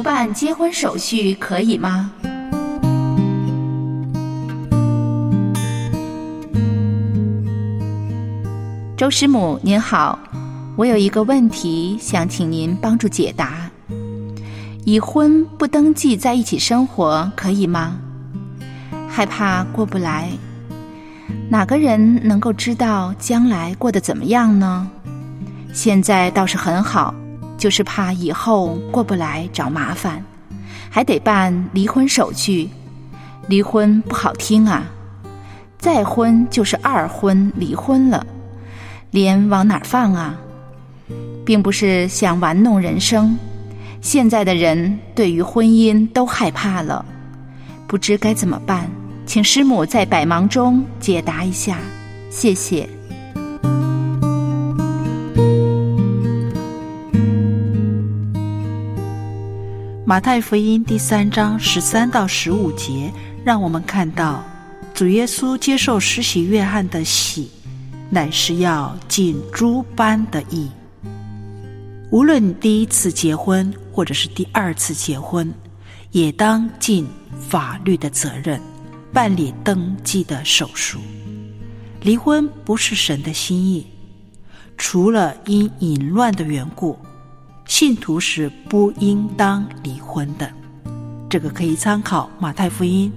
办结婚手续可以吗？周师母您好，我有一个问题想请您帮助解答。已婚不登记在一起生活可以吗？害怕过不来，哪个人能够知道将来过得怎么样呢？现在倒是很好，就是怕以后过不来找麻烦，还得办离婚手续。离婚不好听啊，再婚就是二婚离婚了，脸往哪儿放啊？并不是想玩弄人生，现在的人对于婚姻都害怕了，不知该怎么办，请师母在百忙中解答一下，谢谢。 马太福音第3章13到15节，让我们看到主耶稣接受施洗约翰的洗，乃是要尽诸般的义。无论第一次结婚或者是第二次结婚，也当尽法律的责任，办理登记的手续。离婚不是神的心意，除了因淫乱的缘故，信徒是不应当离婚的。这个可以参考马太福音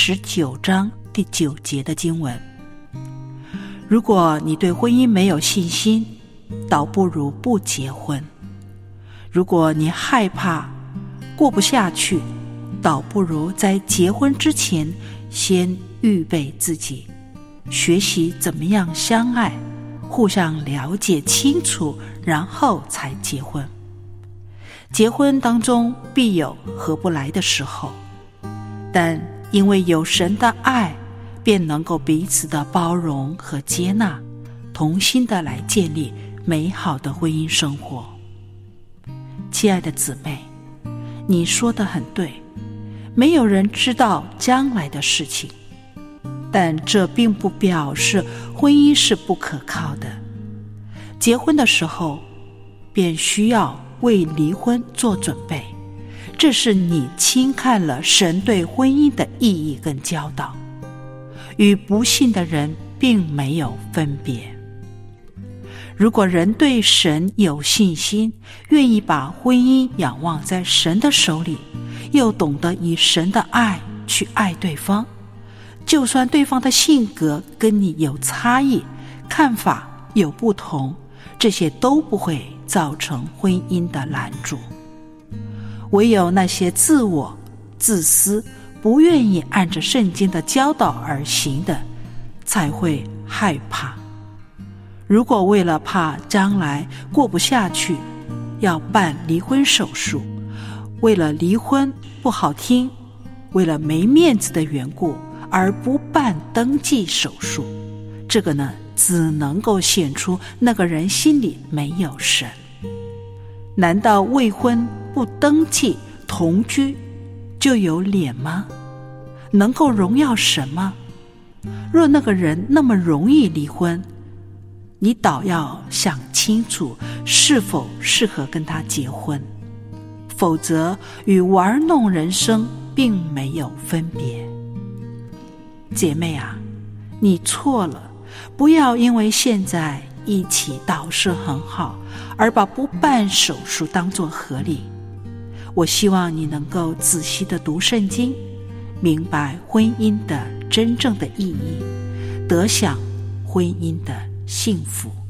19章第9节的经文。如果你对婚姻没有信心，倒不如不结婚。如果你害怕过不下去，倒不如在结婚之前先预备自己，学习怎么样相爱，互相了解清楚，然后才结婚。结婚当中必有合不来的时候，但因为有神的爱，便能够彼此的包容和接纳，同心的来建立美好的婚姻生活。亲爱的姊妹，你说得很对，没有人知道将来的事情，但这并不表示婚姻是不可靠的。结婚的时候便需要为离婚做准备，这是你轻看了神对婚姻的意义跟教导，与不信的人并没有分别。如果人对神有信心，愿意把婚姻仰望在神的手里，又懂得以神的爱去爱对方，就算对方的性格跟你有差异，看法有不同，这些都不会造成婚姻的拦阻。唯有那些自我、自私、不愿意按着圣经的教导而行的，才会害怕。如果为了怕将来过不下去，要办离婚手续，为了离婚不好听，为了没面子的缘故而不办登记手续，这个呢，只能够显出那个人心里没有神。难道未婚不登记同居就有脸吗？能够荣耀神吗？若那个人那么容易离婚，你倒要想清楚是否适合跟他结婚，否则与玩弄人生并没有分别。姐妹啊，你错了，不要因为现在一起倒是很好，而把不办手术当作合理。我希望你能够仔细地读圣经，明白婚姻的真正的意义，得享婚姻的幸福。